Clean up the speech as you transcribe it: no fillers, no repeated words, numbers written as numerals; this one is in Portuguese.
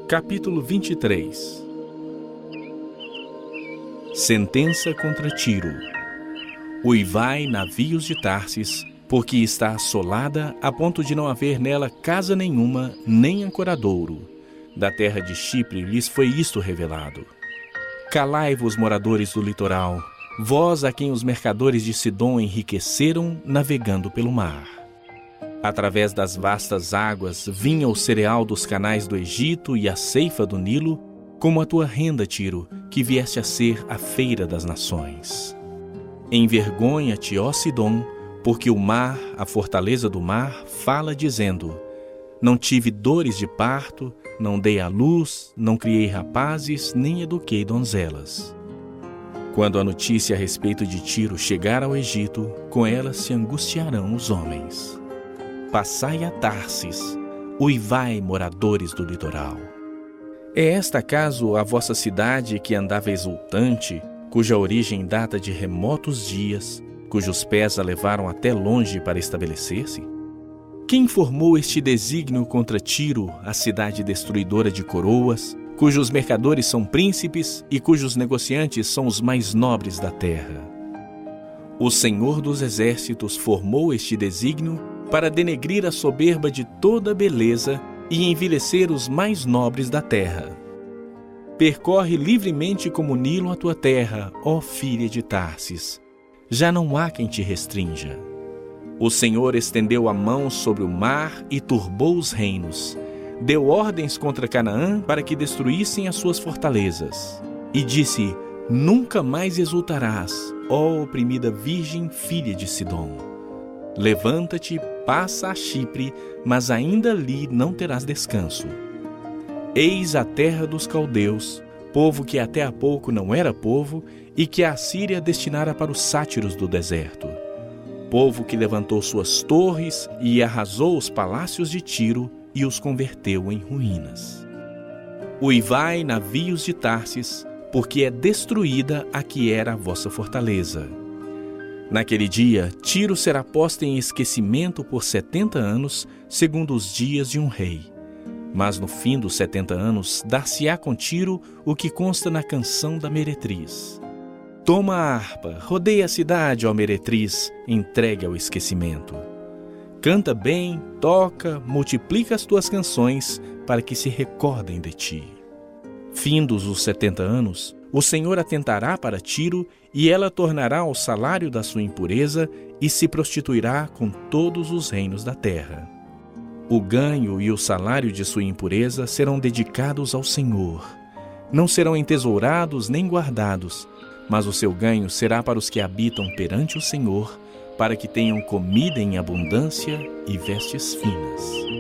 Capítulo 23. Sentença contra Tiro. Uivai, navios de Tarsis, porque está assolada a ponto de não haver nela casa nenhuma, nem ancoradouro. Da terra de Chipre lhes foi isto revelado. Calai-vos, moradores do litoral, vós a quem os mercadores de Sidom enriqueceram navegando pelo mar. Através das vastas águas vinha o cereal dos canais do Egito e a ceifa do Nilo, como a tua renda, Tiro, que vieste a ser a feira das nações. Envergonha-te, ó Sidom, porque o mar, a fortaleza do mar, fala dizendo: não tive dores de parto, não dei à luz, não criei rapazes, nem eduquei donzelas. Quando a notícia a respeito de Tiro chegar ao Egito, com ela se angustiarão os homens. Passai a Tarsis, uivai, moradores do litoral. É esta acaso a vossa cidade que andava exultante, cuja origem data de remotos dias, cujos pés a levaram até longe para estabelecer-se? Quem formou este desígnio contra Tiro, a cidade destruidora de coroas, cujos mercadores são príncipes e cujos negociantes são os mais nobres da terra? O Senhor dos Exércitos formou este desígnio para denegrir a soberba de toda a beleza e envilecer os mais nobres da terra. Percorre livremente como o Nilo a tua terra, ó filha de Tarsis. Já não há quem te restrinja. O Senhor estendeu a mão sobre o mar e turbou os reinos. Deu ordens contra Canaã para que destruíssem as suas fortalezas. E disse: nunca mais exultarás, ó oprimida virgem filha de Sidom. Levanta-te, passa a Chipre, mas ainda ali não terás descanso. Eis a terra dos caldeus, povo que até há pouco não era povo e que a Assíria destinara para os sátiros do deserto. Povo que levantou suas torres e arrasou os palácios de Tiro e os converteu em ruínas. Uivai, navios de Tarsis, porque é destruída a que era a vossa fortaleza. Naquele dia, Tiro será posta em esquecimento por 70 anos, segundo os dias de um rei. Mas no fim dos 70 anos, dar-se-á com Tiro o que consta na canção da meretriz. Toma a harpa, rodeia a cidade, ó meretriz, entregue ao esquecimento. Canta bem, toca, multiplica as tuas canções, para que se recordem de ti. Findos os 70 anos, o Senhor atentará para Tiro, e ela tornará ao salário da sua impureza e se prostituirá com todos os reinos da terra. O ganho e o salário de sua impureza serão dedicados ao Senhor. Não serão entesourados nem guardados, mas o seu ganho será para os que habitam perante o Senhor, para que tenham comida em abundância e vestes finas.